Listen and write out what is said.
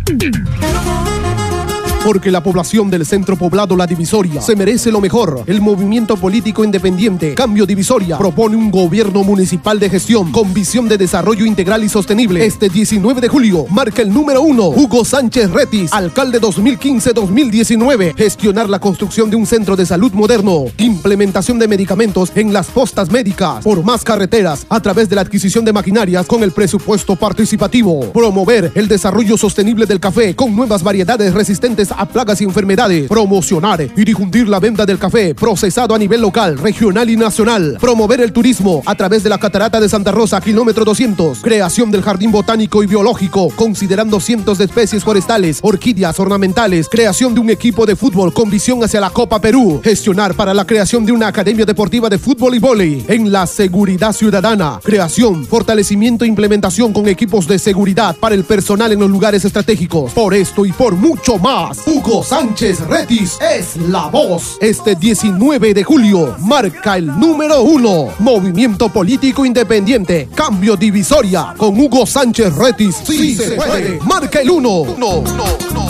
Porque la población del centro poblado La Divisoria se merece lo mejor. El movimiento político independiente Cambio Divisoria propone un gobierno municipal de gestión con visión de desarrollo integral y sostenible. Este 19 de julio marca el número 1, Hugo Sánchez Retis, alcalde 2015-2019. Gestionar la construcción de un centro de salud moderno, implementación de medicamentos en las postas médicas, por más carreteras a través de la adquisición de maquinarias con el presupuesto participativo. Promover el desarrollo sostenible del café con nuevas variedades resistentes a plagas y enfermedades. Promocionar y difundir la venta del café procesado a nivel local, regional y nacional. Promover el turismo a través de la Catarata de Santa Rosa, kilómetro 200. Creación del jardín botánico y biológico, considerando cientos de especies forestales, orquídeas ornamentales. Creación de un equipo de fútbol con visión hacia la Copa Perú. Gestionar para la creación de una academia deportiva de fútbol y vóley. En la seguridad ciudadana. Creación, fortalecimiento e implementación con equipos de seguridad para el personal en los lugares estratégicos. Por esto y por mucho más, Hugo Sánchez Retis es la voz. Este 19 de julio marca el número 1. Movimiento político independiente Cambio Divisoria con Hugo Sánchez Retis. Sí se puede. Marca el 1.